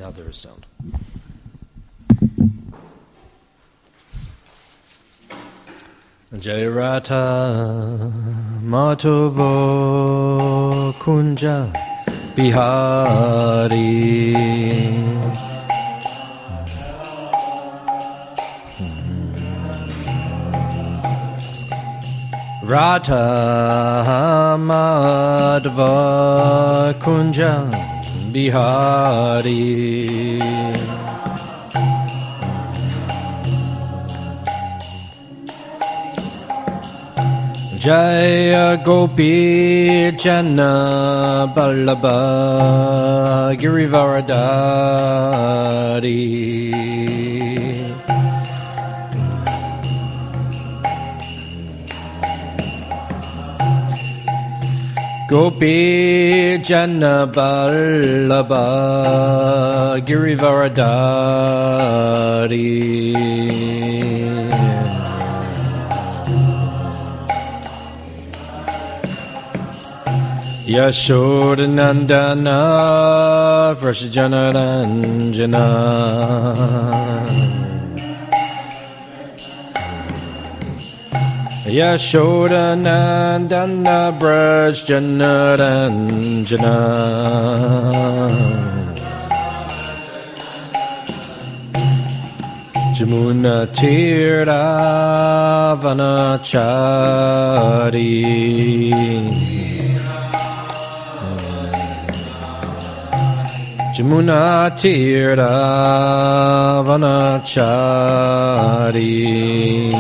Now there is sound. Jayarata Matovo Kunja Bihari Rata Madhva Kunja Bihari Jaya Gopi Jana Ballabha Girivaradari Gopi Jana Ballabha Girivaradari Yashodanandana Vrashjanaranjana Yashodanandana Vrashjanaranjana Jamuna Tiravanachari Jamuna Tiravanachari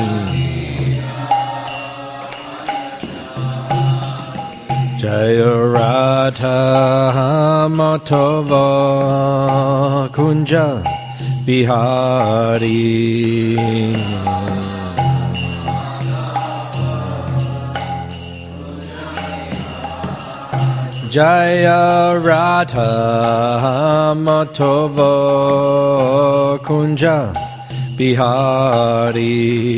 Jaya Radha Madhava Kunja Bihari Jaya Radha Madhava Kunja Bihari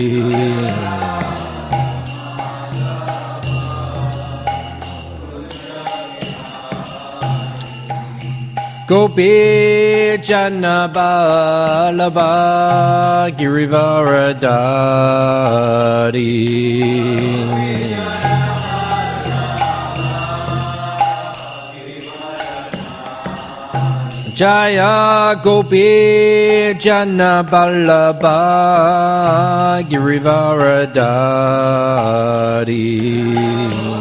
Gopi Jana Ballabha Girivaradari Jaya Gopi Jana Ballabha Girivaradari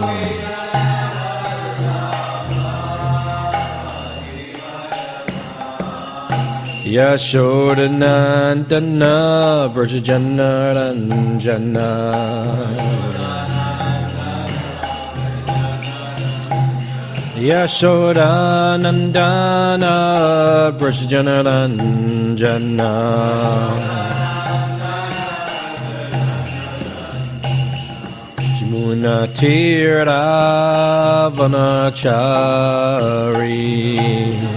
Yashodanandana Vrashjanaranjana Yashodanandana Vrashjanaranjana Jamuna Tiravanachari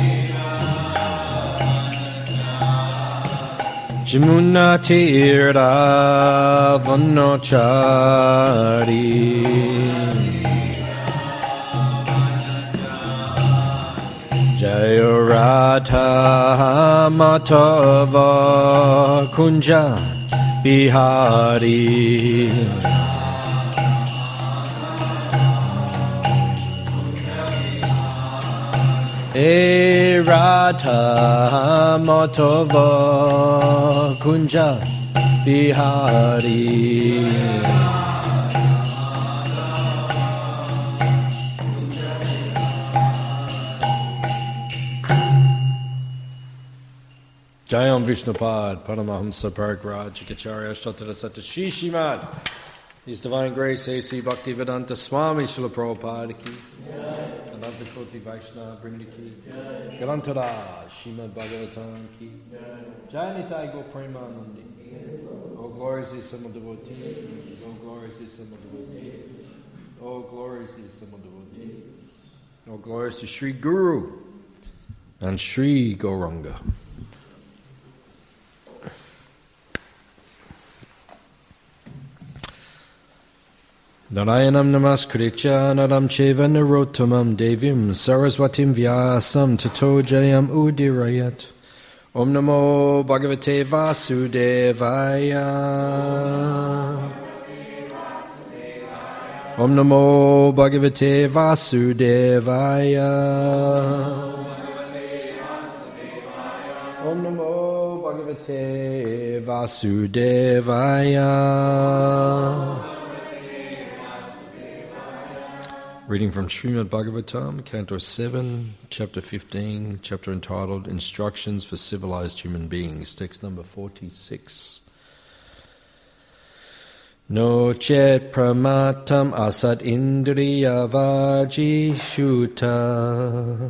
Jamuna Tiravanachari Jaya Radha Madhava Kunja Bihari E Radha Madhava Kunja Bihari Jayam Vishnupad Paramahamsa Paragraj Kacharya Shatara Sata Shishimad His Divine Grace A.C. Bhaktivedanta Swami Srila Prabhupada Ki Ananta Koti Vaishnava Vrinda Ki Garantara Srimad Bhagavatam Ki Jai Nitai Go Premanandi Oh glorious is some devotees Oh glorious is some devotees Oh glorious is some devotees Oh glorious to Sri Guru and Sri Gauranga. Narayanam namaskritya naram cheva narottamam devim saraswatim vyasam tato jayam udirayat. Om namo bhagavate vasudevaya. Om namo bhagavate vasudevaya. Om namo bhagavate vasudevaya. Reading from Srimad Bhagavatam, Canto 7, Chapter 15, chapter entitled Instructions for Civilized Human Beings, text number 46. No chet pramatam asad indriya vaji shuta.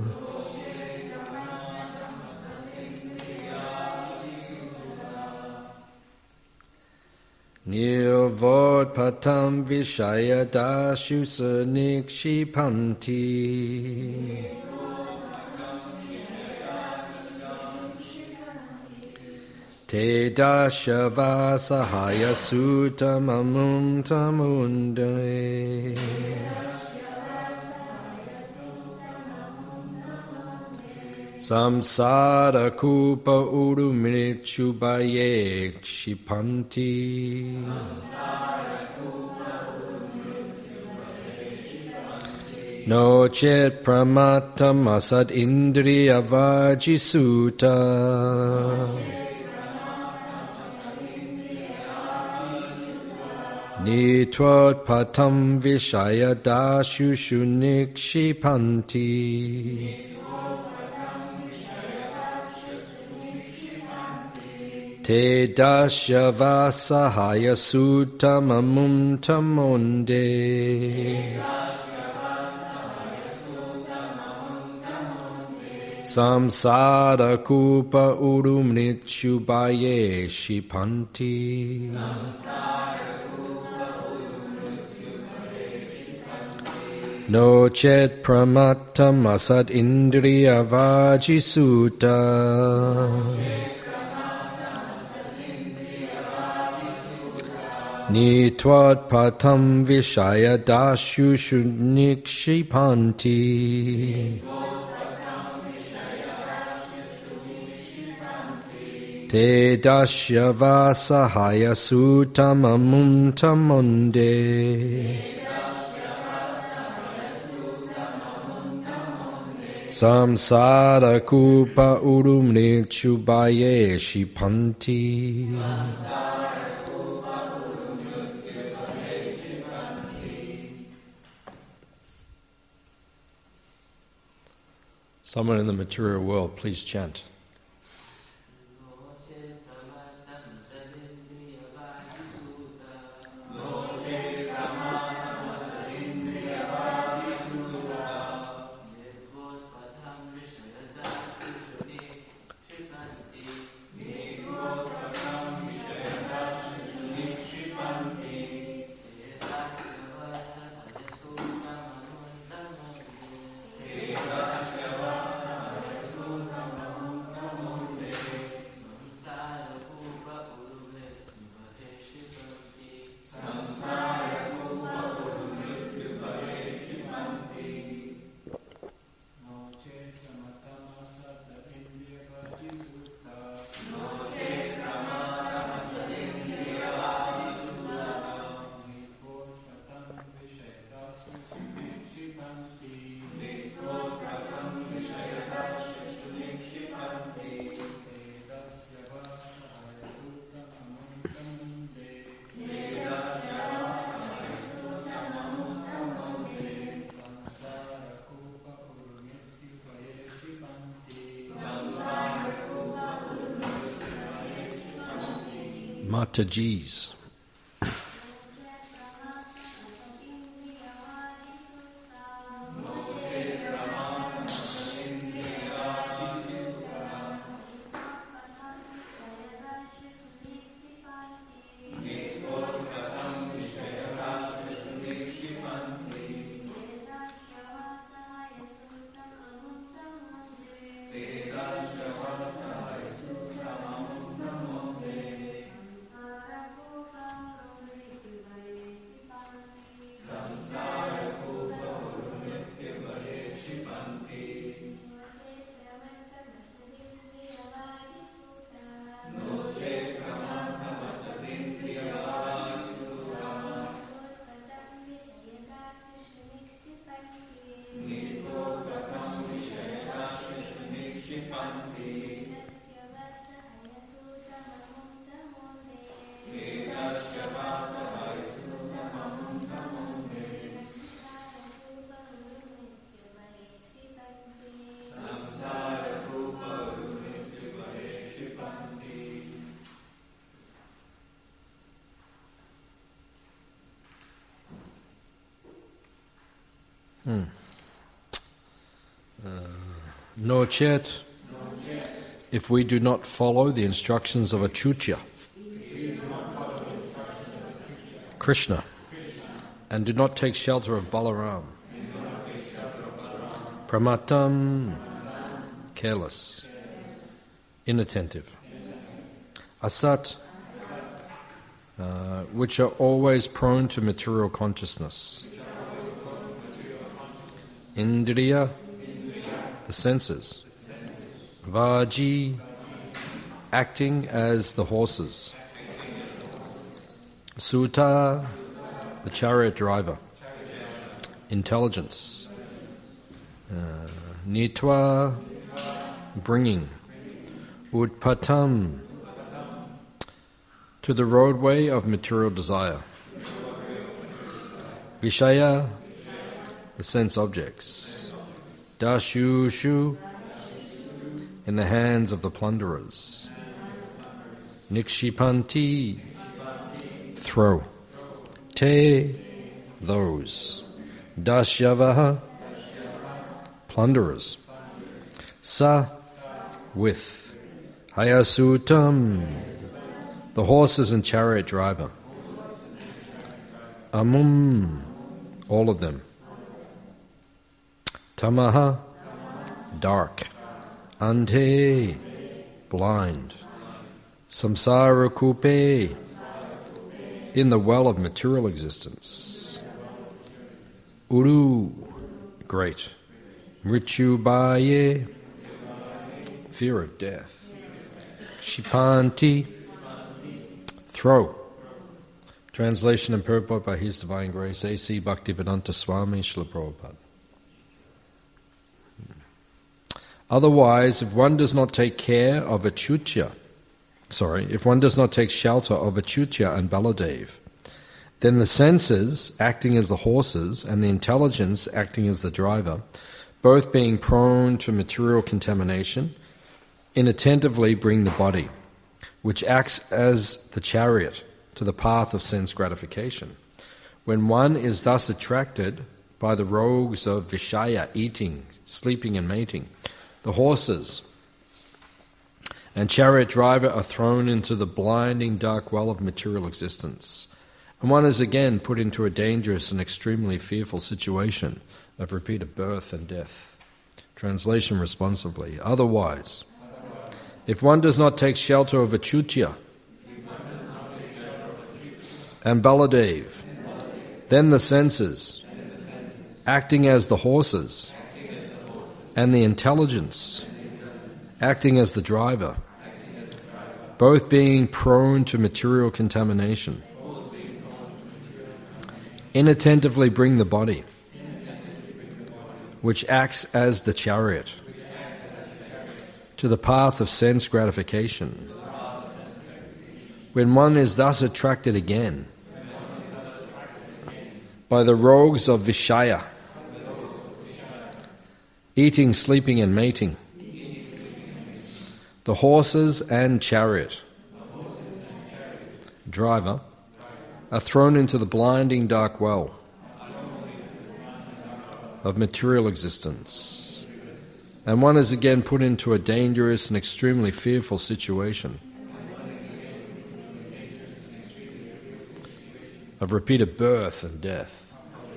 Nirvod patam vishaya dashusa nikshipanti. Te dashava sahaya sutamamum tamunde. Samsara kupa urumrichubaye kshipanti. No chet pramatam asad indriya vajisuta. Nitvat patam vishaya dashushu nikshipanti. Te dashava sahaya sutamamum tamonde. Samsara kupa urumrichubaye shipanti. No chet pramatam asad indriya vajisuta. Nitvat patam vishaya dashushu nikshipanti. Te dashyava sahaya sutamamum tamonde. Samsara kupa urumrichubaye shipanti. Someone in the material world, please chant. Mataji's. No chet, if we do not follow the instructions of Achyuta, Krishna, and do not take shelter of Balaram, Pramatam, careless, inattentive, Asat, which are always prone to material consciousness, Indriya, the senses, Vaji, acting as the horses, Sutta, the chariot driver, intelligence, Nitva, bringing, Utpatam, to the roadway of material desire, Vishaya, the sense objects, Dashushu, in the hands of the plunderers, Nikshipanti, throw, Te, those, Dashyavaha, plunderers, Sa, with, Hayasutam, the horses and chariot driver, Amum, all of them, Tamaha, dark, Ante, blind, Samsara Kupe, in the well of material existence, Uru, great, Mrityubaye, fear of death, Shipanti, throw. Translation and purport by His Divine Grace, A.C. Bhaktivedanta Swami Srila Prabhupada. Otherwise, if one does not take care of Achyuta, if one does not take shelter of Achyuta and Baladev, then the senses, acting as the horses, and the intelligence, acting as the driver, both being prone to material contamination, inattentively bring the body, which acts as the chariot, to the path of sense gratification. When one is thus attracted by the rogues of Vishaya, eating, sleeping and mating, the horses and chariot driver are thrown into the blinding dark well of material existence, and one is again put into a dangerous and extremely fearful situation of repeated birth and death. Translation responsively. Otherwise, if one does not take shelter of Achyuta and Baladev, then the senses, acting as the horses, and the intelligence, acting as the driver, both being prone to material contamination, inattentively bring the body, which acts as the chariot, to the path of sense gratification. When one is thus attracted again by the rogues of Vishaya, eating, sleeping and mating, the horses and chariot driver are thrown into the blinding dark well of material existence, and one is again put into a dangerous and extremely fearful situation of repeated birth and death.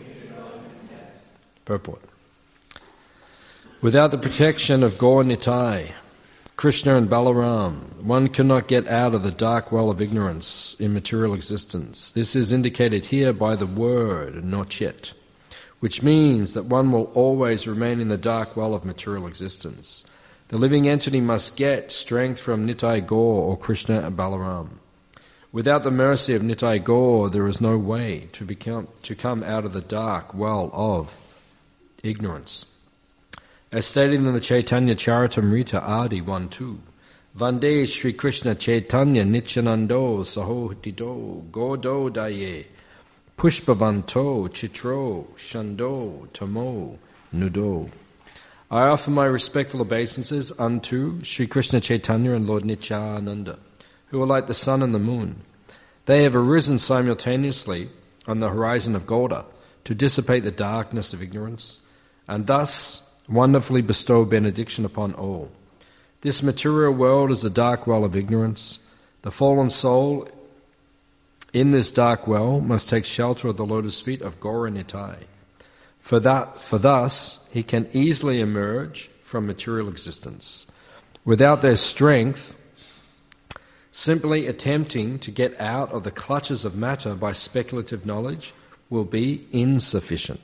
Purport. Without the protection of Gaur Nitai, Krishna and Balaram, one cannot get out of the dark well of ignorance in material existence. This is indicated here by the word nochet, which means that one will always remain in the dark well of material existence. The living entity must get strength from Nitai Gaur or Krishna and Balaram. Without the mercy of Nitai Gaur, there is no way to come out of the dark well of ignorance. As stated in the Chaitanya Charitamrita Adi 1-2, Vande Shri Krishna Chaitanya Nityanando Sahodito Godo Daye Pushpavanto Chitro Shando Tamo Nudo. I offer my respectful obeisances unto Shri Krishna Chaitanya and Lord Nityananda, who are like the sun and the moon. They have arisen simultaneously on the horizon of Gauda, to dissipate the darkness of ignorance, and thus wonderfully bestow benediction upon all. This material world is a dark well of ignorance. The fallen soul in this dark well must take shelter of the lotus feet of Gaura Nitai. For thus he can easily emerge from material existence. Without their strength, simply attempting to get out of the clutches of matter by speculative knowledge will be insufficient.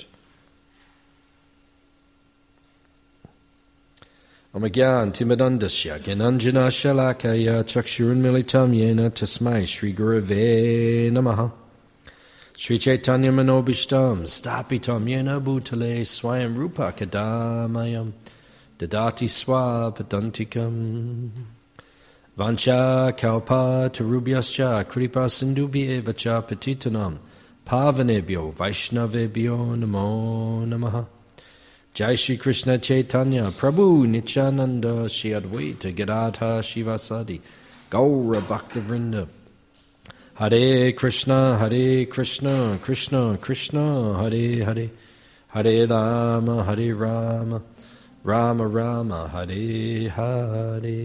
Amagyan Timadandasya Gananjana Shalakaya Chakshurun Militam Yena Tasmai Shri Gurave Namaha Shri Chaitanya Manobishtam Stapitam Yena Bhutale Swayam Rupa Kadamayam Dadati Swapadantikam Vancha Kalpa Tarubhyascha Kripa Sindubhye Vacha Patitanam Pavanebhyo Vaishnavebhyo Namo Namaha Jai Shri Krishna Chaitanya Prabhu Nityananda Shri Advaita Gadadha Shivasadi Gaura Bhaktavrinda Hare Krishna Krishna Krishna Hare Hare Hare Rama Rama Rama Hare Hare.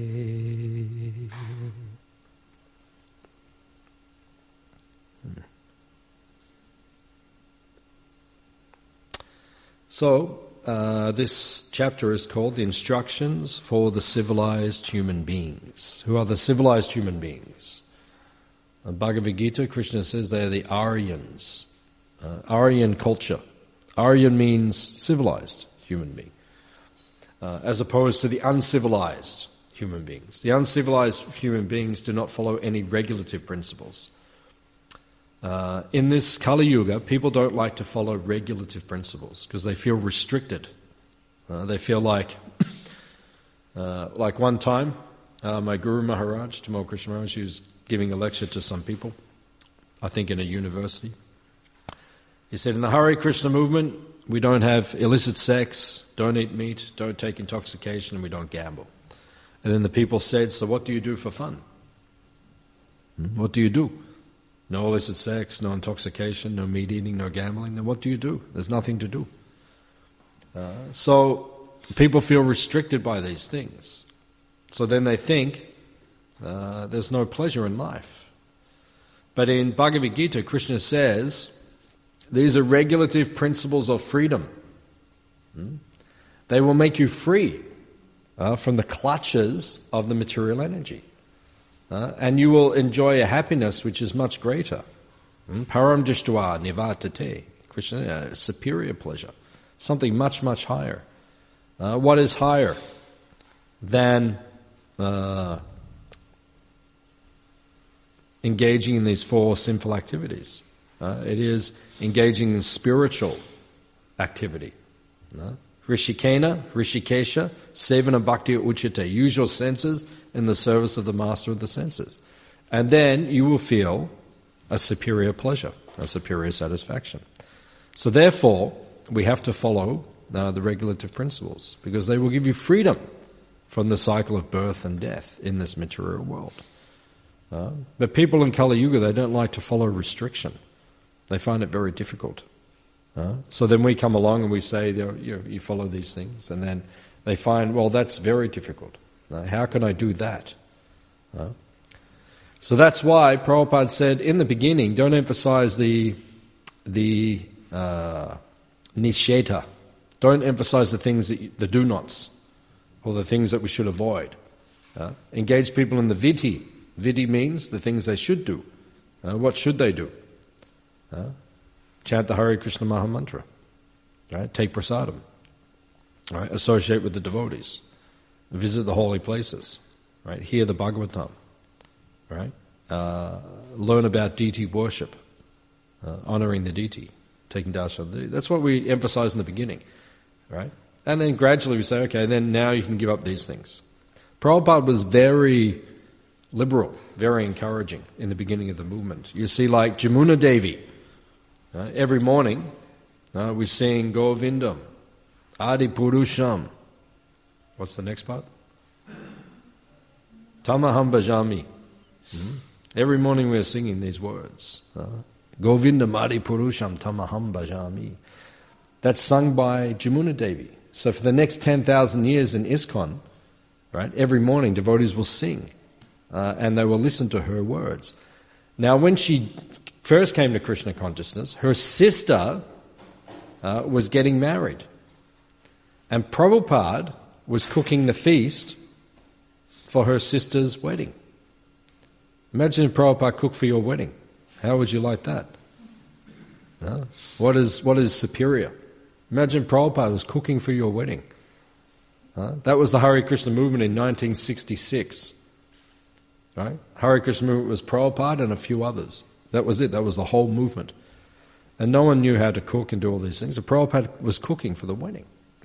So, this chapter is called The Instructions for the Civilized Human Beings. Who are the civilized human beings? In Bhagavad Gita, Krishna says they are the Aryans. Aryan culture. Aryan means civilized human being, as opposed to the uncivilized human beings. The uncivilized human beings do not follow any regulative principles. In this Kali Yuga, people don't like to follow regulative principles because they feel restricted. They feel like one time, my Guru Maharaj, Tamal Krishna Maharaj, he was giving a lecture to some people, I think in a university. He said, in the Hare Krishna movement, we don't have illicit sex, don't eat meat, don't take intoxication, and we don't gamble. And then the people said, so what do you do for fun? What do you do? No illicit sex, no intoxication, no meat eating, no gambling. Then what do you do? There's nothing to do. So people feel restricted by these things. So then they think there's no pleasure in life. But in Bhagavad Gita, Krishna says these are regulative principles of freedom. They will make you free from the clutches of the material energy. And you will enjoy a happiness which is much greater. Param Dishtva Nivatate. Krishna, a superior pleasure. Something much, much higher. What is higher than engaging in these four sinful activities? It is engaging in spiritual activity. Rishikena, Rishikesha, Sevana Bhakti Uchite. Use your senses in the service of the master of the senses. And then you will feel a superior pleasure, a superior satisfaction. So therefore, we have to follow the regulative principles because they will give you freedom from the cycle of birth and death in this material world. But people in Kali Yuga, they don't like to follow restriction. They find it very difficult. So then we come along and we say, you follow these things, and then they find, well, that's very difficult. How can I do that? So that's why Prabhupada said in the beginning, don't emphasize the nisheta. Don't emphasize the things, the do-nots, or the things that we should avoid. Engage people in the vidhi. Vidhi means the things they should do. What should they do? Chant the Hare Krishna Maha Mantra. Right? Take prasadam. Right? Associate with the devotees. Visit the holy places. Right? Hear the Bhagavatam. Right? Learn about deity worship. Honoring the deity. Taking darshan of the deity. That's what we emphasize in the beginning. Right? And then gradually we say, okay, then now you can give up these things. Prabhupada was very liberal, very encouraging in the beginning of the movement. You see, like Jamuna Devi, every morning we sing Govindam, Adi Purusham. What's the next part? Tamaham Bhajami. Every morning we are singing these words. Govinda Madi Purusham Tamaham Bhajami. That's sung by Jamuna Devi. So for the next 10,000 years in ISKCON, right, every morning devotees will sing and they will listen to her words. Now when she first came to Krishna consciousness, her sister was getting married. And Prabhupada was cooking the feast for her sister's wedding. Imagine if Prabhupada cooked for your wedding. How would you like that? No? What is superior? Imagine Prabhupada was cooking for your wedding. That was the Hare Krishna movement in 1966. Right? Hare Krishna movement was Prabhupada and a few others. That was it. That was the whole movement. And no one knew how to cook and do all these things. So Prabhupada was cooking for the wedding.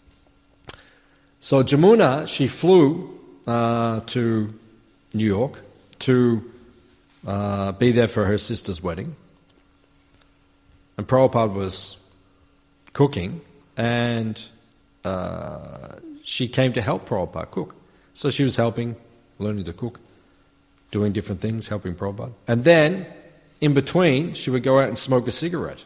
So Jamuna, she flew to New York to be there for her sister's wedding. And Prabhupada was cooking, and she came to help Prabhupada cook. So she was helping, learning to cook, doing different things, helping Prabhupada. And then, in between, she would go out and smoke a cigarette.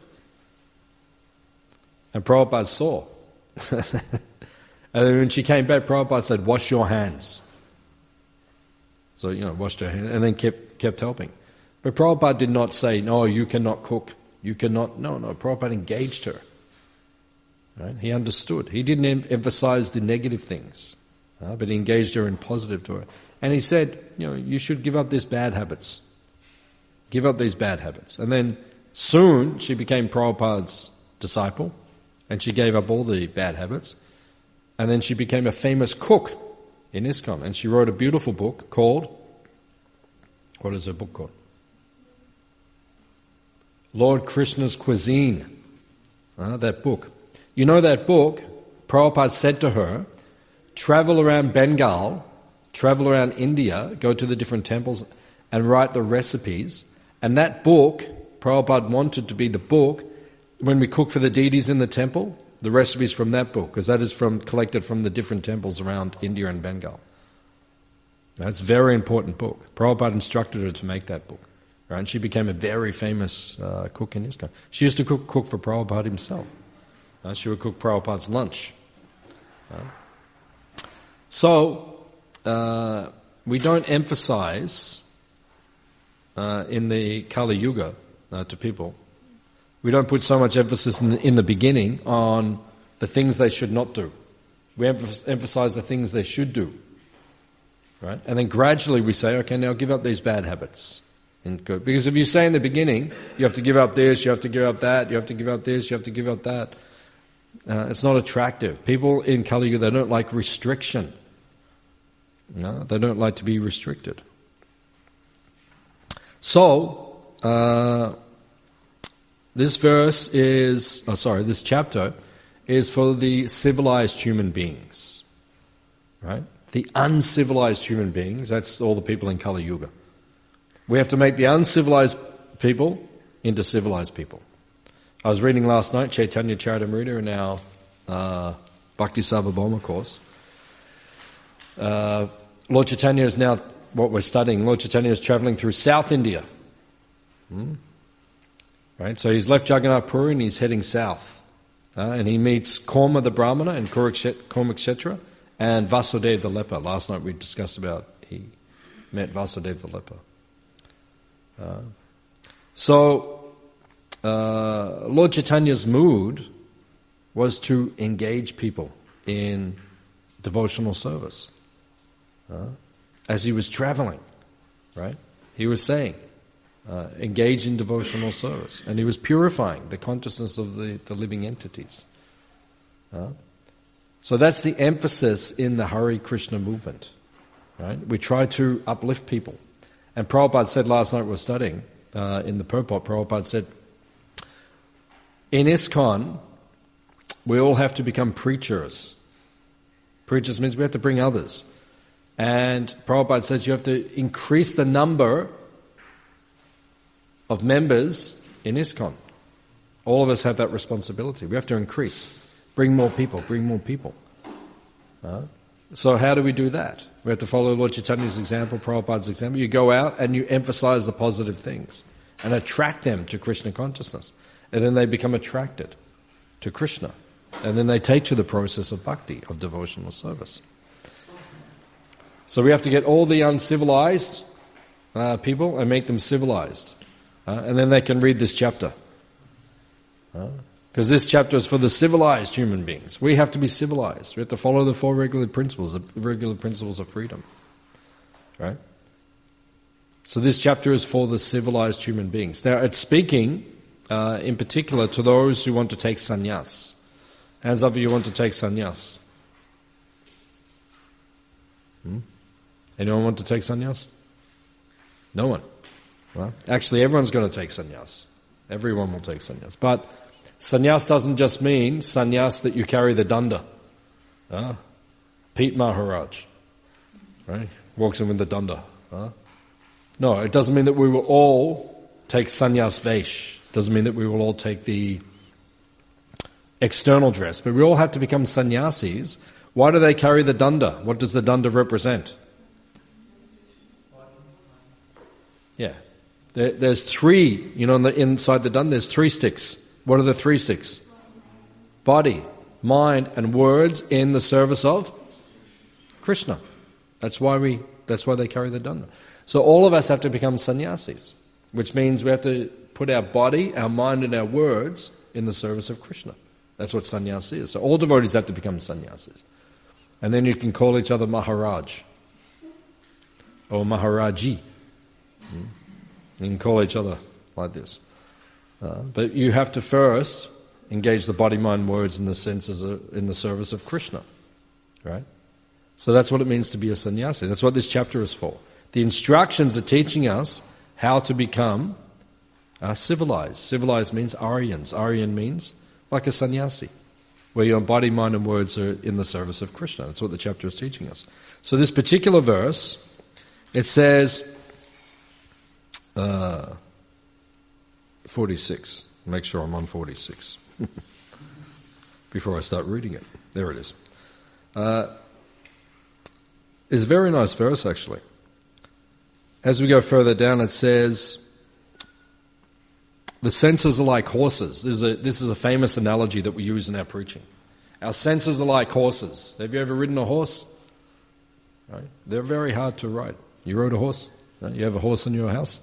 And Prabhupada saw. And then when she came back, Prabhupada said, "Wash your hands." So, washed her hands, and then kept helping. But Prabhupada did not say, "No, you cannot cook. You cannot." No, Prabhupada engaged her. Right? He understood. He didn't emphasize the negative things, but he engaged her in positive to her. And he said, you should give up these bad habits. Give up these bad habits. And then soon she became Prabhupada's disciple, and she gave up all the bad habits. And then she became a famous cook in ISKCON. And she wrote a beautiful book called, what is her book called? Lord Krishna's Cuisine. That book. You know that book, Prabhupada said to her, travel around Bengal, travel around India, go to the different temples and write the recipes. And that book, Prabhupada wanted to be the book, when we cook for the deities in the temple, the recipes from that book, because that is collected from the different temples around India and Bengal. That's a very important book. Prabhupada instructed her to make that book. Right? And she became a very famous cook in ISKCON. She used to cook for Prabhupada himself. She would cook Prabhupada's lunch. So, we don't emphasize in the Kali Yuga to people, we don't put so much emphasis in the beginning on the things they should not do. We emphasize the things they should do. Right? And then gradually we say, okay, now give up these bad habits. Because if you say in the beginning, you have to give up this, you have to give up that, you have to give up this, you have to give up that, it's not attractive. People in Kali Yuga, they don't like restriction. No, they don't like to be restricted. So, this chapter is for the civilized human beings. Right? The uncivilized human beings, that's all the people in Kali Yuga. We have to make the uncivilized people into civilized people. I was reading last night Chaitanya Charitamrita in our Bhakti Sarvabhauma course. Lord Chaitanya is now, what we're studying, Lord Chaitanya is travelling through South India. Right? So he's left Jagannath Puri and he's heading south. And he meets Korma the Brahmana and Kurukshetra and Vasudeva the leper. Last night we discussed about he met Vasudeva the leper. Lord Chaitanya's mood was to engage people in devotional service. As he was traveling, right? He was saying, engage in devotional service. And he was purifying the consciousness of the living entities. So that's the emphasis in the Hare Krishna movement. Right? We try to uplift people. And Prabhupada said last night we were studying, in the purport, Prabhupada said, in ISKCON, we all have to become preachers. Preachers means we have to bring others. And Prabhupada says you have to increase the number of members in ISKCON. All of us have that responsibility. We have to increase. Bring more people, bring more people. So how do we do that? We have to follow Lord Chaitanya's example, Prabhupada's example. You go out and you emphasize the positive things. and attract them to Krishna consciousness. And then they become attracted to Krishna. And then they take to the process of bhakti, of devotional service. So we have to get all the uncivilized people and make them civilized. And then they can read this chapter. Because this chapter is for the civilized human beings. We have to be civilized. We have to follow the 4 regular principles, the regular principles of freedom. Right? So this chapter is for the civilized human beings. Now it's speaking in particular to those who want to take sannyas. Hands up if you want to take sannyas. Anyone want to take sannyas? No one. Well, actually everyone's going to take sannyas. Everyone will take sannyas. But sannyas doesn't just mean sannyas that you carry the danda. Pete Maharaj, right, walks in with the danda. No, it doesn't mean that we will all take sannyas vesh. It doesn't mean that we will all take the external dress. But we all have to become sannyasis. Why do they carry the danda? What does the danda represent? Yeah. There's 3, inside the danda there's 3 sticks. What are the 3 sticks? Body, mind, and words in the service of Krishna. That's why they carry the danda. So all of us have to become sannyasis, which means we have to put our body, our mind, and our words in the service of Krishna. That's what sannyas is. So all devotees have to become sannyasis. And then you can call each other Maharaj or Maharaji. You can call each other like this. But you have to first engage the body, mind, words, and the senses in the service of Krishna. Right? So that's what it means to be a sannyasi. That's what this chapter is for. The instructions are teaching us how to become civilized. Civilized means Aryans. Aryan means like a sannyasi, where your body, mind, and words are in the service of Krishna. That's what the chapter is teaching us. So this particular verse, it says 46. Make sure I'm on 46 before I start reading it. There it is. It's a very nice verse, actually. As we go further down, it says, the senses are like horses. This is a famous analogy that we use in our preaching. Our senses are like horses. Have you ever ridden a horse? Right? They're very hard to ride. You rode a horse? Right? You have a horse in your house?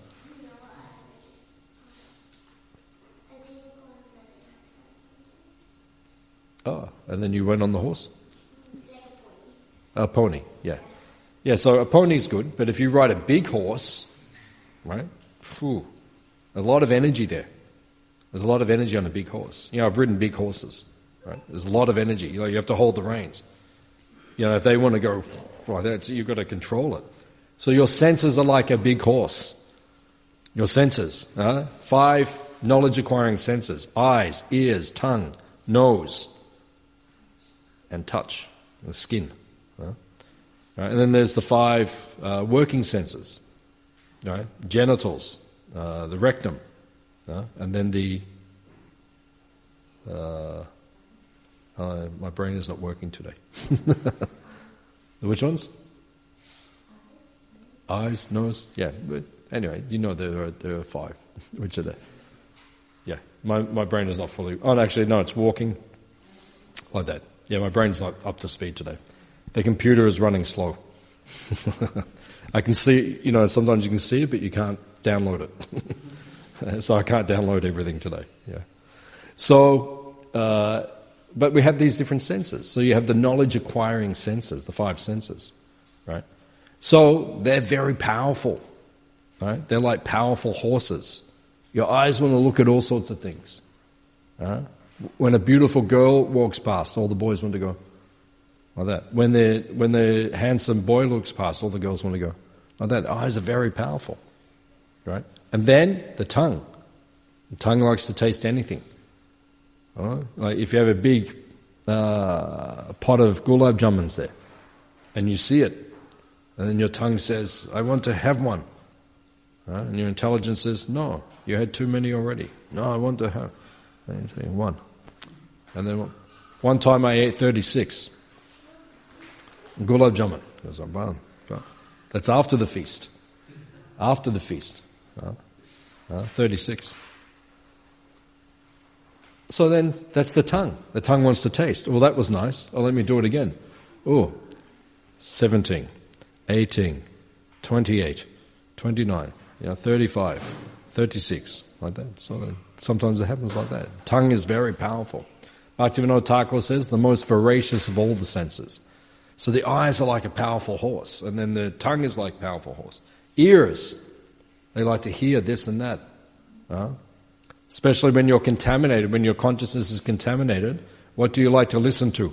Oh, and then you went on the horse? A pony, yeah. Yeah, so a pony's good, but if you ride a big horse, right, a lot of energy there. There's a lot of energy on a big horse. I've ridden big horses, right? There's a lot of energy. You have to hold the reins. If they want to go like that, you've got to control it. So your senses are like a big horse. Your senses, 5 knowledge-acquiring senses: eyes, ears, tongue, nose, and touch, and skin. Right? And then there's the 5 working senses, right? Genitals, the rectum, and then the... my brain is not working today. Which ones? Eyes, nose, yeah. But anyway, there are 5. Which are there? Yeah, my brain is not fully... Oh, actually, no, it's walking like that. Yeah, my brain's not up to speed today. The computer is running slow. I can see, sometimes you can see it, but you can't download it. So I can't download everything today. Yeah. So, but we have these different senses. So you have the knowledge-acquiring senses, the 5 senses, right? So they're very powerful, right? They're like powerful horses. Your eyes want to look at all sorts of things. When a beautiful girl walks past, all the boys want to go like that. When the handsome boy looks past, all the girls want to go like that. Eyes are very powerful, right? And then the tongue. The tongue likes to taste anything. Like if you have a big pot of gulab jamuns there, and you see it, and then your tongue says, "I want to have one," and your intelligence says, "No, you had too many already. No, I want to have." And you say, 1. And then one time I ate 36 gulab jamun. Goes on, wow. That's after the feast. After the feast. 36. So then, that's the tongue. The tongue wants to taste. Well, that was nice. Oh, let me do it again. Oh, 17, 18, 28, 29, 35, 36, like that. So then, sometimes it happens like that. Tongue is very powerful. Bhaktivinoda Thakur says, the most voracious of all the senses. So the eyes are like a powerful horse, and then the tongue is like a powerful horse. Ears, they like to hear this and that. Especially when you're contaminated, when your consciousness is contaminated, what do you like to listen to?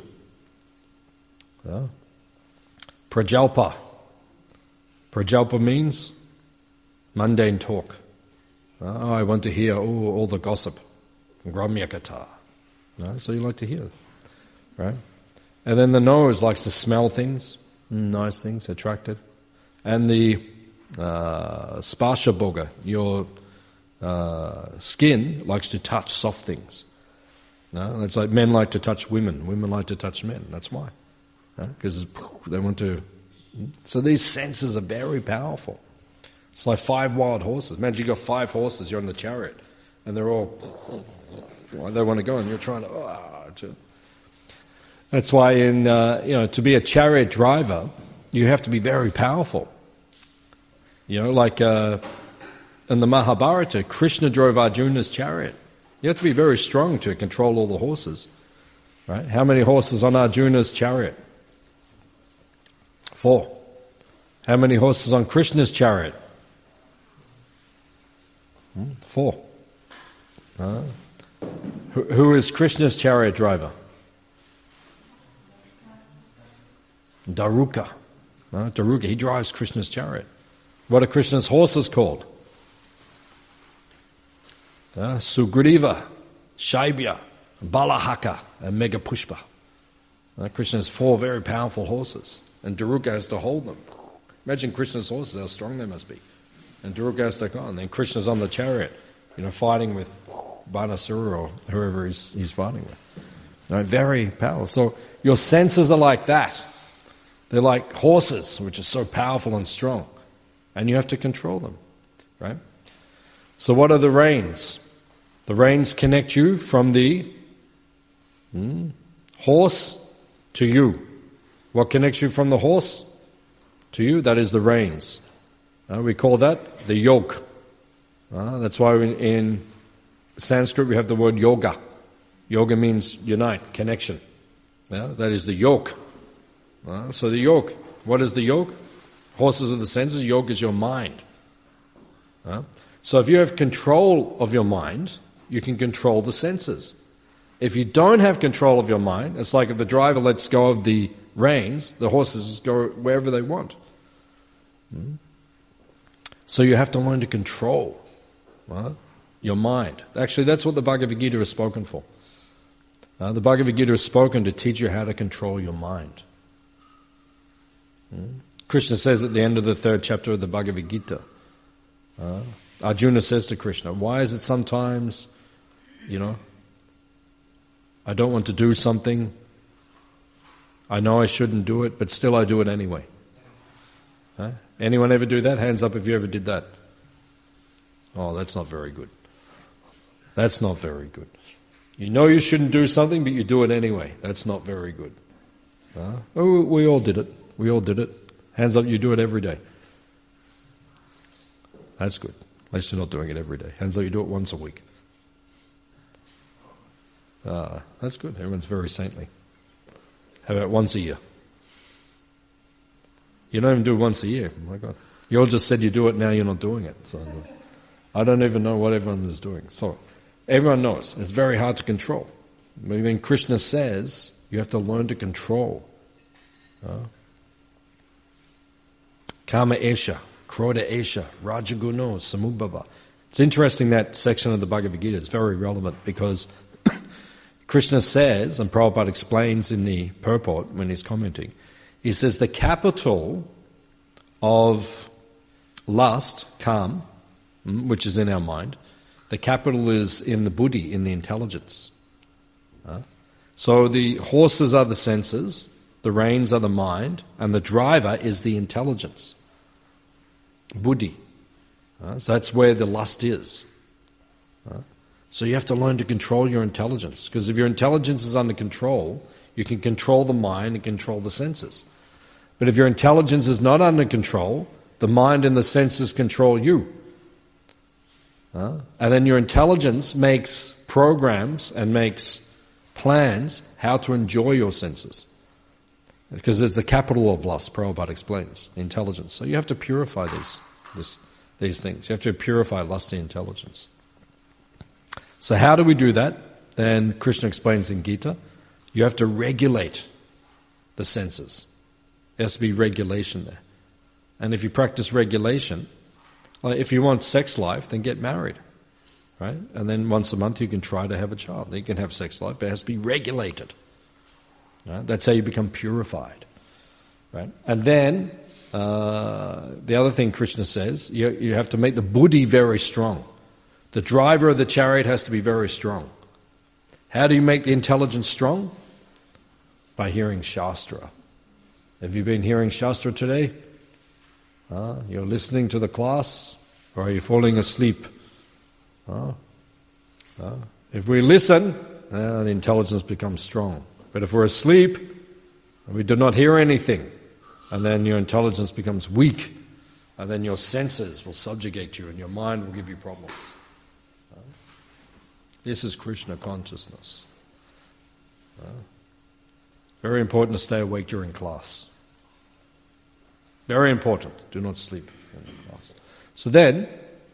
Prajalpa. Prajalpa means mundane talk. I want to hear all the gossip. Gramya Katha. So you like to hear, right? And then the nose likes to smell things, nice things, attracted. And the sparsha bhoga, your skin likes to touch soft things. It's like men like to touch women, women like to touch men. That's why, because they want to. So these senses are very powerful. It's like 5 wild horses. Imagine you've got 5 horses, you're on the chariot, and they're all, they want to go, and you're trying to. That's why to be a chariot driver, you have to be very powerful. Like in the Mahabharata, Krishna drove Arjuna's chariot. You have to be very strong to control all the horses. Right? How many horses on Arjuna's chariot? 4. How many horses on Krishna's chariot? 4. Who is Krishna's chariot driver? Daruka. Daruka, he drives Krishna's chariot. What are Krishna's horses called? Sugriva, Shaibya, Balahaka, and Megapushpa. Krishna has 4 very powerful horses, and Daruka has to hold them. Imagine Krishna's horses, how strong they must be. And Daruka has to go on. Then Krishna's on the chariot, fighting with Banasura or whoever he's fighting with. Very powerful. So your senses are like that. They're like horses, which are so powerful and strong. And you have to control them, right? So what are the reins? The reins connect you from the horse to you. What connects you from the horse to you? That is the reins. We call that the yoke. That's why in Sanskrit we have the word yoga. Yoga means unite, connection. That is the yoke. So the yoke, what is the yoke? Horses are the senses, yoke is your mind. So if you have control of your mind, you can control the senses. If you don't have control of your mind, it's like if the driver lets go of the reins, the horses just go wherever they want. So you have to learn to control your mind. Actually, that's what the Bhagavad Gita is spoken for. The Bhagavad Gita is spoken to teach you how to control your mind. Krishna says at the end of the 3rd chapter of the Bhagavad Gita, Arjuna says to Krishna, why is it sometimes, I don't want to do something, I know I shouldn't do it, but still I do it anyway. Anyone ever do that? Hands up if you ever did that. Oh, that's not very good. That's not very good. You know you shouldn't do something, but you do it anyway. That's not very good. We all did it. We all did it. Hands up, you do it every day. That's good. At least you're not doing it every day. Hands up, you do it once a week. That's good. Everyone's very saintly. How about once a year? You don't even do it once a year. Oh my God. You all just said you do it, now you're not doing it. So I don't even know what everyone is doing. So everyone knows. It's very hard to control. When Krishna says, you have to learn to control. Kama esha, Krodha esha, Rajaguno, Samubhava. It's interesting that section of the Bhagavad Gita is very relevant because Krishna says, and Prabhupada explains in the purport when he's commenting, he says the capital of lust, kam, which is in our mind, the capital is in the buddhi, in the intelligence. So the horses are the senses, the reins are the mind, and the driver is the intelligence. Buddhi. So that's where the lust is. So you have to learn to control your intelligence, because if your intelligence is under control, you can control the mind and control the senses. But if your intelligence is not under control, the mind and the senses control you. And then your intelligence makes programs and makes plans how to enjoy your senses. Because it's the capital of lust, Prabhupada explains, the intelligence. So you have to purify these things. You have to purify lusty intelligence. So how do we do that? Then Krishna explains in Gita, you have to regulate the senses. There has to be regulation there. And if you practice regulation, if you want sex life, then get married. Right? And then once a month you can try to have a child. Then you can have sex life, but it has to be regulated. Right? That's how you become purified. Right? And then, the other thing Krishna says, you have to make the buddhi very strong. The driver of the chariot has to be very strong. How do you make the intelligence strong? By hearing Shastra. Have you been hearing Shastra today? You're listening to the class, or are you falling asleep? If we listen, the intelligence becomes strong. But if we're asleep, we do not hear anything, and then your intelligence becomes weak, and then your senses will subjugate you, and your mind will give you problems. This is Krishna consciousness. Very important to stay awake during class. Very important. Do not sleep during class. So then,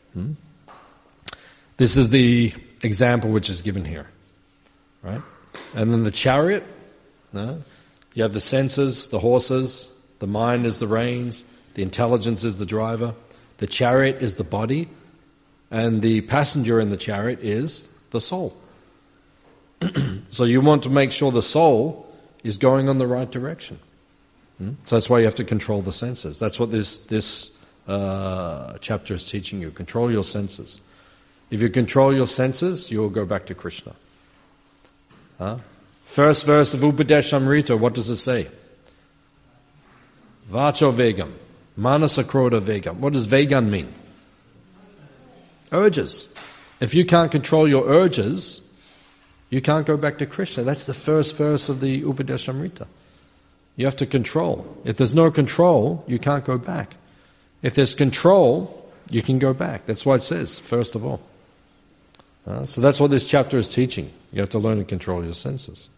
this is the example which is given here. Right? And then the chariot, you have the senses, the horses, the mind is the reins, the intelligence is the driver, the chariot is the body, and the passenger in the chariot is the soul. So you want to make sure the soul is going on the right direction. So that's why you have to control the senses. That's what this chapter is teaching you. Control your senses. If you control your senses, you will go back to Krishna. First verse of Upadeshamrita, what does it say? Vacho vegam, manasa krodha vegam. What does vegan mean? Urges. If you can't control your urges, you can't go back to Krishna. That's the first verse of the Upadeshamrita. You have to control. If there's no control, you can't go back. If there's control, you can go back. That's why it says, first of all. So that's what this chapter is teaching. You have to learn to control your senses.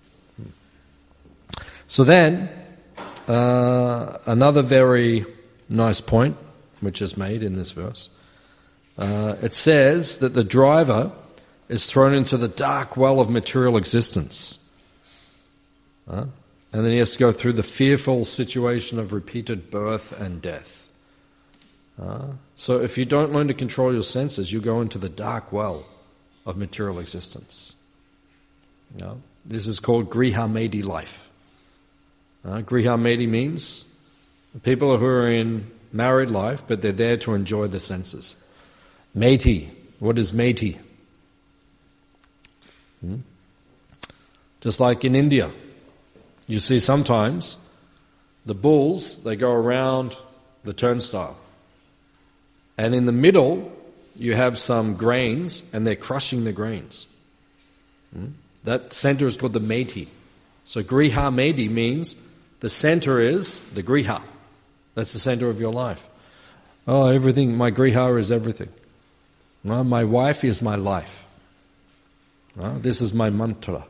So then, another very nice point, which is made in this verse. It says that the driver is thrown into the dark well of material existence. And then he has to go through the fearful situation of repeated birth and death. So if you don't learn to control your senses, you go into the dark well of material existence. This is called Griha-medi life. Griha-medi means people who are in married life, but they're there to enjoy the senses. Meti. What is meti? Just like in India, you see sometimes the bulls, they go around the turnstile. And in the middle, you have some grains, and they're crushing the grains. That center is called the meti. So Griha-medi means the center is the Griha. That's the center of your life. Oh, everything, my Griha is everything. My wife is my life. This is my mantra.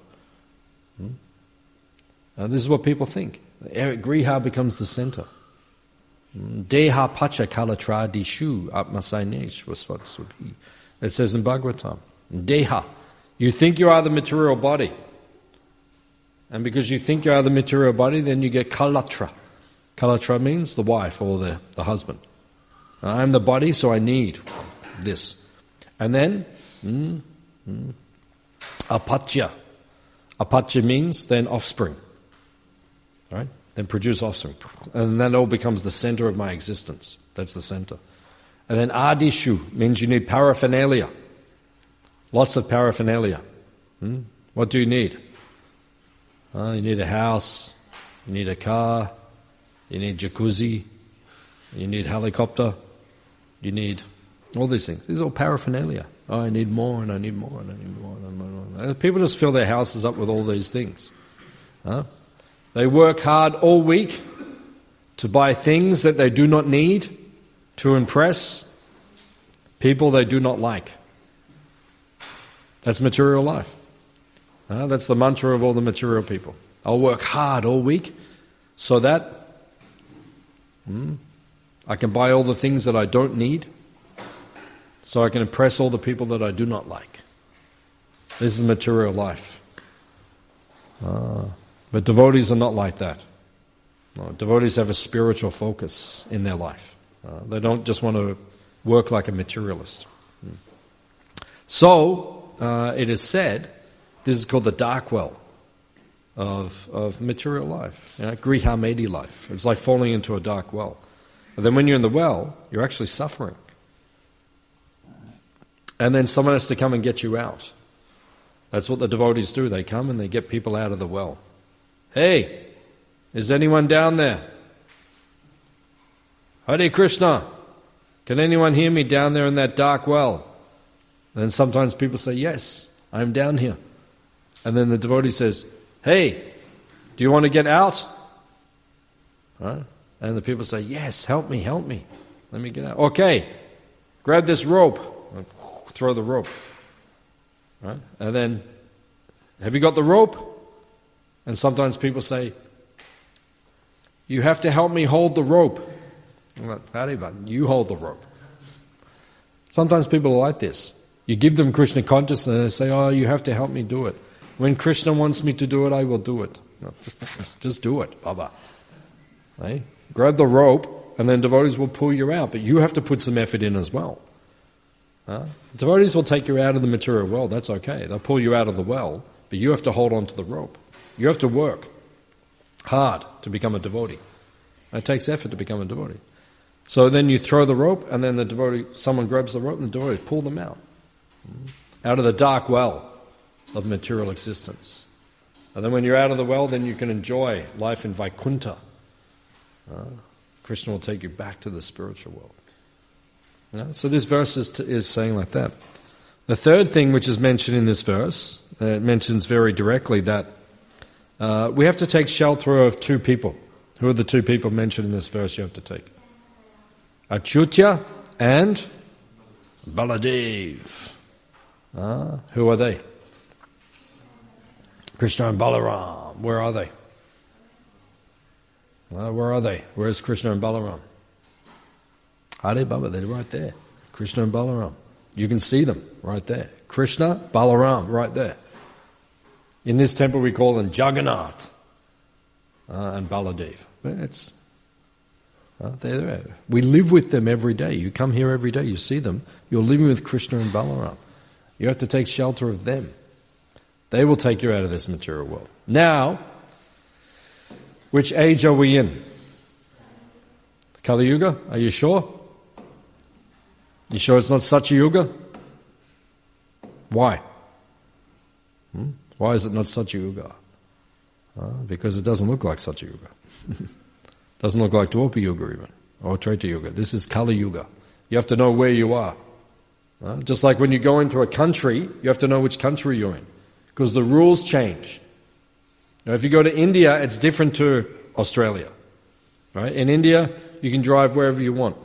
This is what people think. Griha becomes the center. Deha pacha kalatrādishu atmasainesh vasvatsubhi. It says in Bhagavatam. Deha. You think you are the material body. And because you think you are the material body, then you get kalatra. Kalatra means the wife or the husband. I'm the body, so I need this. And then, apatya. Apatya means then offspring. Right? Then produce offspring. And that all becomes the center of my existence. That's the center. And then adishu means you need paraphernalia. Lots of paraphernalia. What do you need? You need a house, you need a car, you need jacuzzi, you need helicopter, you need all these things. These are all paraphernalia. Oh, I need more, and I need more, and I need more, and more. And people just fill their houses up with all these things. They work hard all week to buy things that they do not need to impress people they do not like. That's material life. That's the mantra of all the material people. I'll work hard all week so that I can buy all the things that I don't need, so I can impress all the people that I do not like. This is material life. But devotees are not like that. No, devotees have a spiritual focus in their life. They don't just want to work like a materialist. So, it is said, this is called the dark well of material life, Griha Medi life. It's like falling into a dark well. And then when you're in the well, you're actually suffering. And then someone has to come and get you out. That's what the devotees do. They come and they get people out of the well. Hey, is anyone down there? Hare Krishna, can anyone hear me down there in that dark well? And then sometimes people say, yes, I'm down here. And then the devotee says, hey, do you want to get out? Right? And the people say, yes, help me, let me get out. Okay, grab this rope. And throw the rope. Right? And then, have you got the rope? And sometimes people say, you have to help me hold the rope. I'm like, how do you hold the rope? Sometimes people are like this. You give them Krishna consciousness and they say, oh, you have to help me do it. When Krishna wants me to do it, I will do it. No, just do it, Baba. Right? Grab the rope and then devotees will pull you out, but you have to put some effort in as well. Devotees will take you out of the material world, that's okay. They'll pull you out of the well, but you have to hold on to the rope. You have to work hard to become a devotee. It takes effort to become a devotee. So then you throw the rope, and then someone grabs the rope, and the devotee pull them out of the dark well of material existence. And then when you're out of the well, then you can enjoy life in Vaikuntha. Krishna will take you back to the spiritual world. So this verse is saying like that. The third thing which is mentioned in this verse, it mentions very directly that we have to take shelter of two people. Who are the two people mentioned in this verse you have to take? Achyuta and Baladev. Who are they? Krishna and Balaram. Where are they? Where are they? Where's Krishna and Balaram? Hare Baba, they're right there. Krishna and Balaram. You can see them right there. Krishna, Balaram, right there. In this temple we call them Jagannath and Baladev. They're there. We live with them every day. You come here every day, you see them. You're living with Krishna and Balaram. You have to take shelter of them. They will take you out of this material world. Now, which age are we in? Kali Yuga? Are you sure? You sure it's not Satya Yuga? Why? Why is it not Satya Yuga? Because it doesn't look like Satya Yuga. Doesn't look like Dwapara Yuga even, or Treta Yuga. This is Kali Yuga. You have to know where you are. Just like when you go into a country, you have to know which country you're in, because the rules change. Now, if you go to India, it's different to Australia. Right? In India, you can drive wherever you want.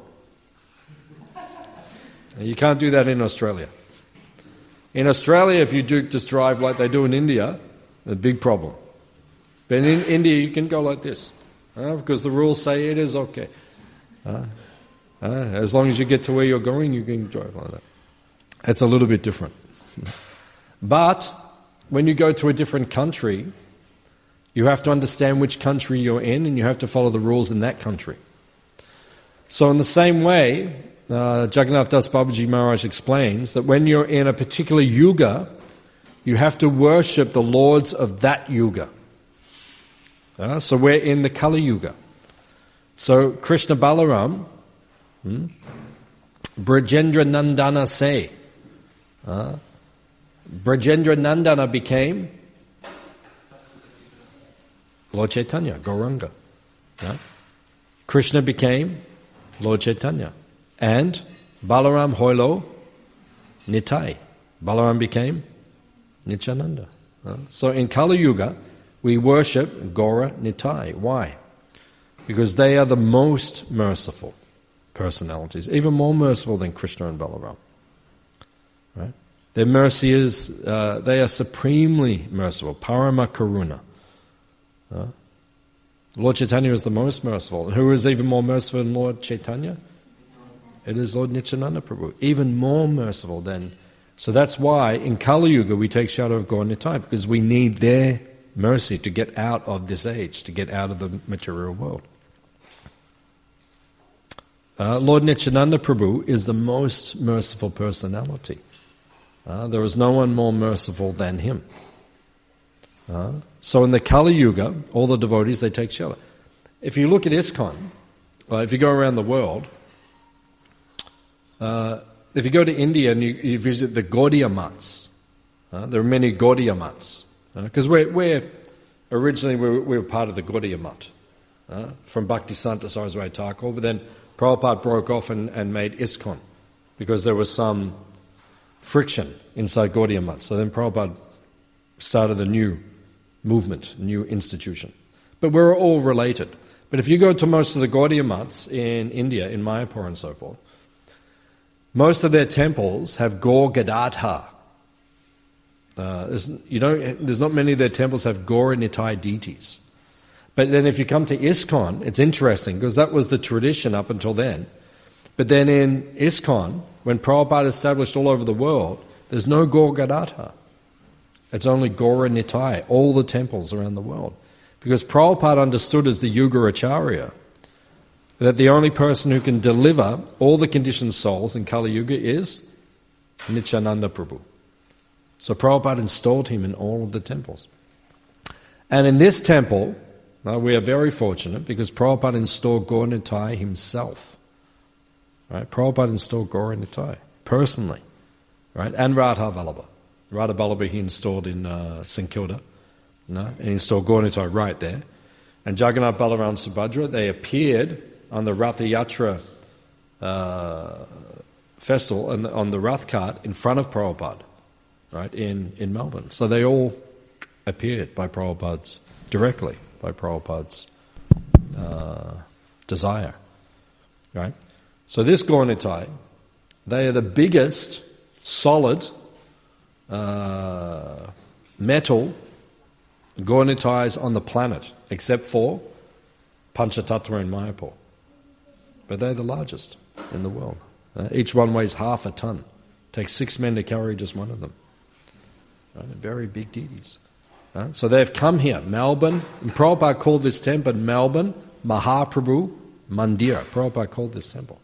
You can't do that in Australia. In Australia, if you do just drive like they do in India, a big problem. But in India, you can go like this, because the rules say it is okay. As long as you get to where you're going, you can drive like that. It's a little bit different. But when you go to a different country, you have to understand which country you're in, and you have to follow the rules in that country. So in the same way, Jagannath Das Babaji Maharaj explains that when you're in a particular yuga, you have to worship the lords of that yuga. So we're in the Kali Yuga. So Krishna Balaram, Brajendra Nandana say, Brajendra Nandana became Lord Chaitanya, Gauranga. Krishna became Lord Chaitanya. And Balaram Hoilo Nitai. Balaram became Nityananda. So in Kali Yuga, we worship Gaura Nitai. Why? Because they are the most merciful personalities, even more merciful than Krishna and Balaram. Right? Their mercy is, they are supremely merciful, Parama Karuna. Lord Chaitanya is the most merciful. And who is even more merciful than Lord Chaitanya? It is Lord Nityananda Prabhu, even more merciful than. So that's why in Kali Yuga we take shelter of Gaura Nitai, because we need their mercy to get out of this age, to get out of the material world. Lord Nityananda Prabhu is the most merciful personality. There is no one more merciful than him. So in the Kali Yuga, all the devotees, they take shelter. If you look at ISKCON, if you go around the world, if you go to India and you visit the Gaudiya Mats, there are many Gaudiya Mats, because we're originally we were part of the Gaudiya Mat, from Bhaktisiddhanta Saraswati Thakur, but then Prabhupada broke off and made ISKCON because there was some friction inside Gaudiya Mat. So then Prabhupada started a new movement, a new institution. But we're all related. But if you go to most of the Gaudiya Mats in India, in Mayapur and so forth, most of their temples have Gaur Gadadhar. There's not many of their temples have Gaura Nitai deities. But then if you come to ISKCON, it's interesting because that was the tradition up until then. But then in ISKCON, when Prabhupada established all over the world, there's no Gaur Gadadhar. It's only Gaura Nitai, all the temples around the world. Because Prabhupada understood as the Yuga Acharya that the only person who can deliver all the conditioned souls in Kali Yuga is Nityananda Prabhu. So Prabhupada installed him in all of the temples. And in this temple, we are very fortunate because Prabhupada installed Gaura Nitai himself. Right? Prabhupada installed Gaura Nitai personally. Right? And Radha Vallabha. Radha Vallabha he installed in St. Kilda. And he installed Gaura Nitai right there. And Jagannath Balaram Subhadra, they appeared on the Ratha Yatra festival and on the Rath cart in front of Prabhupada, right, in Melbourne. So they all appeared directly by Prabhupada's desire, right? So this Gaura Nitai, they are the biggest solid metal Gaura Nitais on the planet, except for Panchatattva in Mayapur. But they're the largest in the world. Each one weighs half a ton. Takes 6 men to carry just one of them. Right? Very big deities. Right? So they've come here, Melbourne, and Prabhupada called this temple Melbourne Mahaprabhu Mandira. Prabhupada called this temple.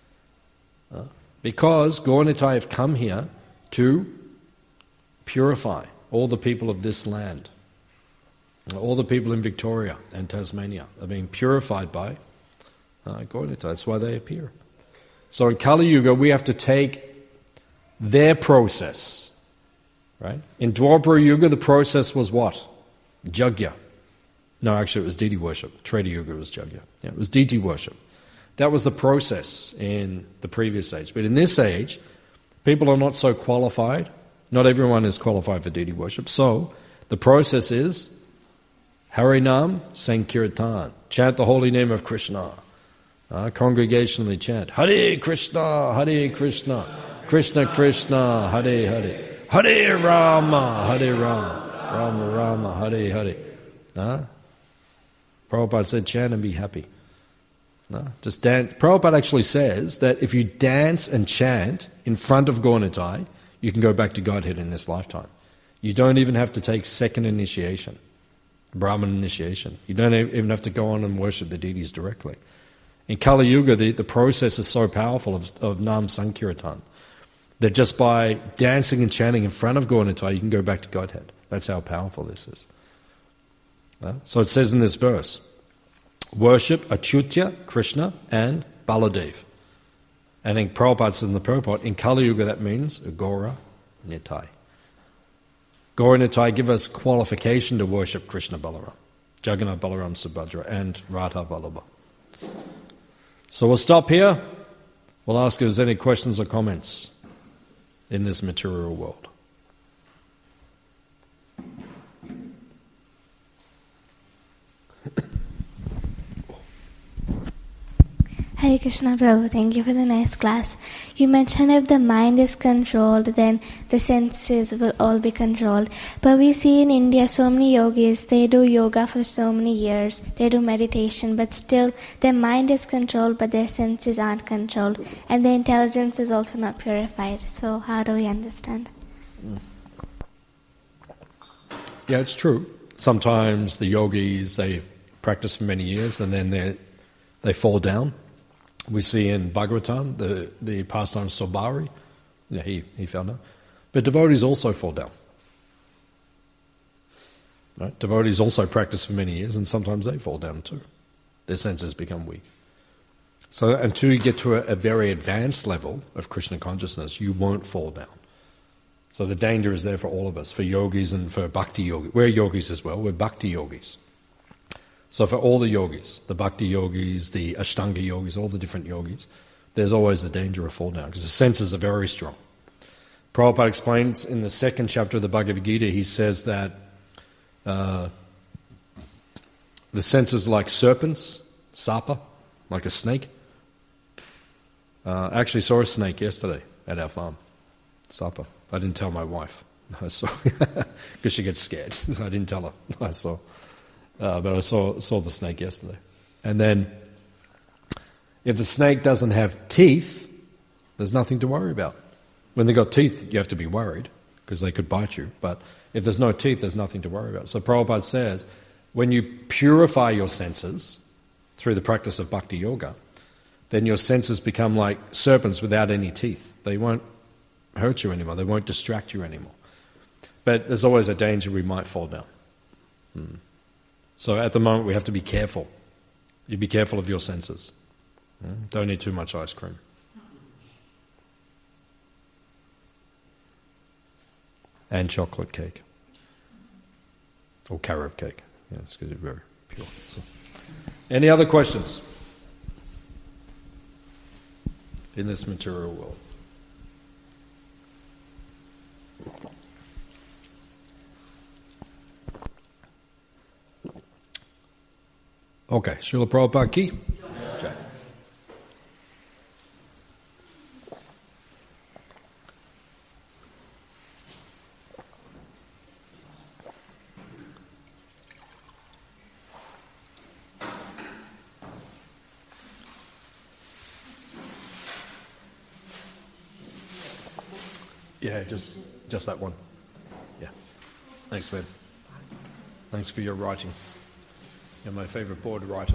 Because Gaura Nitai have come here to purify all the people of this land. All the people in Victoria and Tasmania are being purified by Gaura Nitai. That's why they appear. So in Kali Yuga, we have to take their process. Right? In Dwapara Yuga, the process was what? Jagya. No, actually it was deity worship. Treta Yuga was Jagya. Yeah, it was deity worship. That was the process in the previous age. But in this age, people are not so qualified. Not everyone is qualified for deity worship. So the process is Harinam Sankirtan. Chant the holy name of Krishna. Congregationally chant Hare Krishna, Krishna Krishna, Hare Hare, Hare Rama, Rama Rama, Hare Hare. Prabhupada said chant and be happy. Just dance. Prabhupada actually says that if you dance and chant in front of Gaura Nitai, you can go back to Godhead in this lifetime. You don't even have to take second initiation, Brahman initiation. You don't even have to go on and worship the deities directly. In Kali Yuga, the process is so powerful of Nam Sankirtan that just by dancing and chanting in front of Gaura Nitai, you can go back to Godhead. That's how powerful this is. So it says in this verse, worship Achyutya, Krishna, and Baladev. And in Prabhupada says in the purport, in Kali Yuga that means Gaura Nitai. Gaura Nitai give us qualification to worship Krishna Balaram, Jagannath Balaram Subhadra, and Radha Vallabha. So we'll stop here. We'll ask if there's any questions or comments. in this material world. Hare Krishna Prabhu, thank you for the nice class. You mentioned if the mind is controlled, then the senses will all be controlled. But we see in India so many yogis, they do yoga for so many years, they do meditation, but still their mind is controlled, but their senses aren't controlled. And their intelligence is also not purified. So how do we understand? Yeah, it's true. Sometimes the yogis, they practice for many years and then they fall down. We see in Bhagavatam, the pastime Sobari, yeah, he fell down. But devotees also fall down. Right? Devotees also practice for many years and sometimes they fall down too. Their senses become weak. So until you get to a very advanced level of Krishna consciousness, you won't fall down. So the danger is there for all of us, for yogis and for bhakti yogis. We're yogis as well, we're bhakti yogis. So for all the yogis, the bhakti yogis, the ashtanga yogis, all the different yogis, there's always the danger of fall down because the senses are very strong. Prabhupada explains in the second chapter of the Bhagavad Gita, he says that the senses are like serpents, sapa, like a snake. I actually saw a snake yesterday at our farm, sapa. I didn't tell my wife. I saw because she gets scared. I didn't tell her. I saw. But I saw the snake yesterday. And then, if the snake doesn't have teeth, there's nothing to worry about. When they've got teeth, you have to be worried, because they could bite you. But if there's no teeth, there's nothing to worry about. So Prabhupada says, when you purify your senses through the practice of bhakti yoga, then your senses become like serpents without any teeth. They won't hurt you anymore. They won't distract you anymore. But there's always a danger we might fall down. So at the moment we have to be careful. You be careful of your senses. Don't eat too much ice cream. And chocolate cake. Or carob cake. Yeah, it's because it's very pure. So. Any other questions in this material world? Okay, Srila Prabhupada ki. Okay. Yeah, just that one. Yeah. Thanks, man. Thanks for your writing. You're my favourite board writer.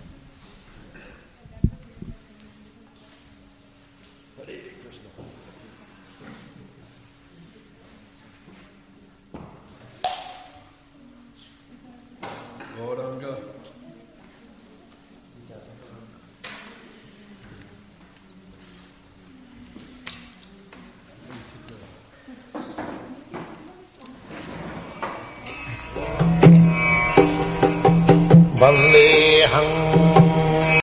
Gauranga. Vandeham